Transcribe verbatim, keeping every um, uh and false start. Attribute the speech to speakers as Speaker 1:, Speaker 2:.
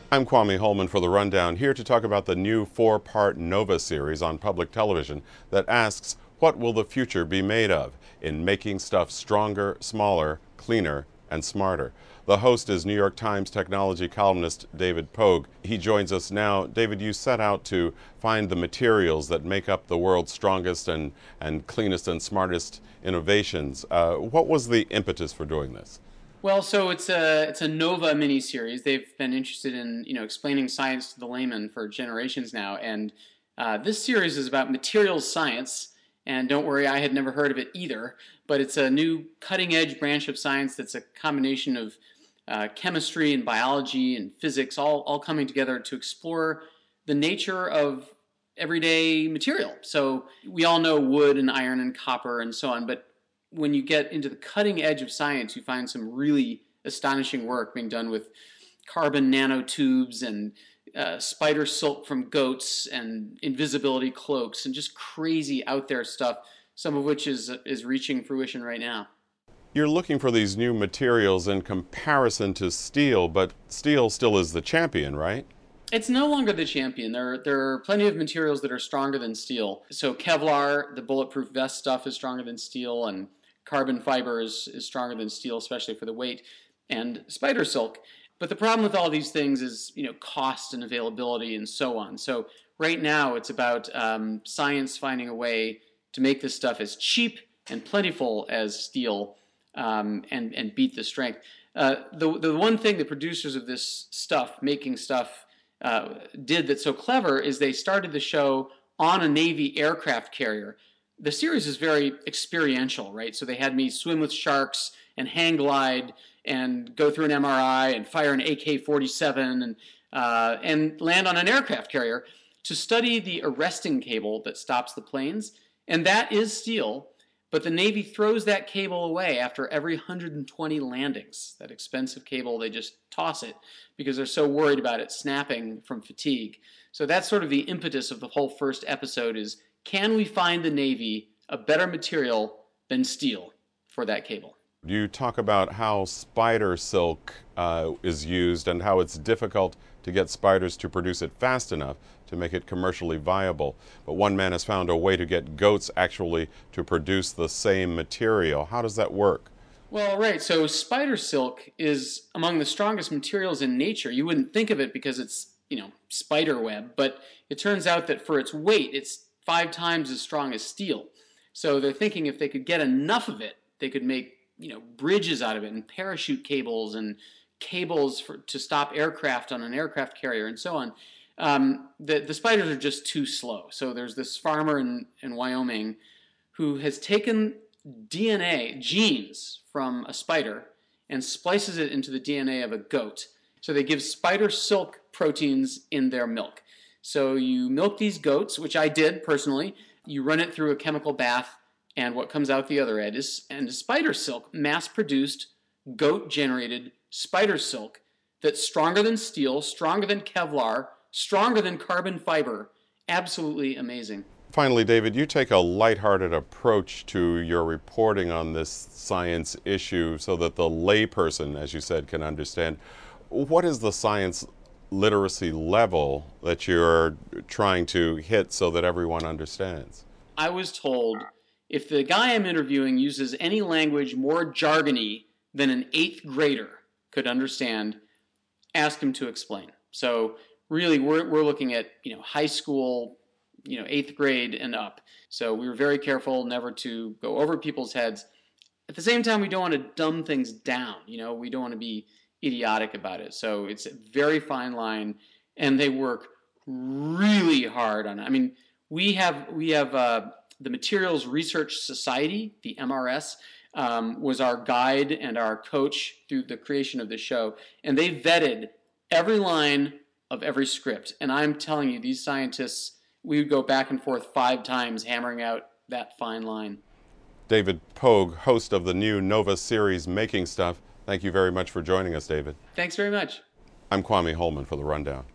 Speaker 1: I'm Kwame Holman for The Rundown, here to talk about the new four-part Nova series on public television that asks, what will the future be made of in making stuff stronger, smaller, cleaner, and smarter? The host is New York Times technology columnist David Pogue. He joins us now. David, you set out to find the materials that make up the world's strongest and, and cleanest and smartest innovations. Uh, what was the impetus for doing this?
Speaker 2: Well, so it's a it's a Nova miniseries. They've been interested in you know explaining science to the layman for generations now, and uh, this series is about materials science. And don't worry, I had never heard of it either. But it's a new cutting-edge branch of science that's a combination of uh, chemistry and biology and physics, all all coming together to explore the nature of everyday material. So we all know wood and iron and copper and so on, but when you get into the cutting edge of science, you find some really astonishing work being done with carbon nanotubes and uh, spider silk from goats and invisibility cloaks and just crazy out there stuff, some of which is is reaching fruition right now.
Speaker 1: You're looking for these new materials in comparison to steel, but steel still is the champion, right?
Speaker 2: It's no longer the champion. There, there are plenty of materials that are stronger than steel. So Kevlar, the bulletproof vest stuff, is stronger than steel, and carbon fiber is, is stronger than steel, especially for the weight, and spider silk. But the problem with all these things is, you know, cost and availability and so on. So right now it's about um, science finding a way to make this stuff as cheap and plentiful as steel um, and, and beat the strength. Uh, the, the one thing the producers of this stuff, making stuff, uh, did that's so clever is they started the show on a Navy aircraft carrier. The series is very experiential, right? So they had me swim with sharks and hang glide and go through an M R I and fire an A K forty-seven and uh, and land on an aircraft carrier to study the arresting cable that stops the planes. And that is steel, but the Navy throws that cable away after every one hundred twenty landings. That expensive cable, they just toss it because they're so worried about it snapping from fatigue. So that's sort of the impetus of the whole first episode is, can we find the Navy a better material than steel for that cable?
Speaker 1: You talk about how spider silk uh, is used and how it's difficult to get spiders to produce it fast enough to make it commercially viable. But one man has found a way to get goats actually to produce the same material. How does that work?
Speaker 2: Well, right. So spider silk is among the strongest materials in nature. You wouldn't think of it because it's, you know, spider web, but it turns out that for its weight, it's five times as strong as steel. So they're thinking if they could get enough of it, they could make, you know, bridges out of it and parachute cables and cables for, to stop aircraft on an aircraft carrier and so on. Um, the, the spiders are just too slow. So there's this farmer in, in Wyoming who has taken D N A, genes from a spider, and splices it into the D N A of a goat. So they give spider silk proteins in their milk. So you milk these goats, which I did personally. You run it through a chemical bath, and what comes out the other end is and spider silk, mass-produced, goat-generated spider silk that's stronger than steel, stronger than Kevlar, stronger than carbon fiber. Absolutely amazing.
Speaker 1: Finally, David, you take a lighthearted approach to your reporting on this science issue so that the layperson, as you said, can understand. What is the science literacy level that you're trying to hit so that everyone understands?
Speaker 2: I was told if the guy I'm interviewing uses any language more jargony than an eighth grader could understand, ask him to explain. So really, we're we're looking at you know high school, you know eighth grade and up. So we were very careful never to go over people's heads. At the same time, we don't want to dumb things down. You know, we don't want to be idiotic about it. So it's a very fine line, and they work really hard on it. I mean, we have we have uh, the Materials Research Society, the M R S, um, was our guide and our coach through the creation of the show, and they vetted every line of every script. And I'm telling you, these scientists, we would go back and forth five times hammering out that fine line.
Speaker 1: David Pogue, host of the new Nova series Making Stuff. Thank you very much for joining us, David.
Speaker 2: Thanks very much.
Speaker 1: I'm Kwame Holman for The Rundown.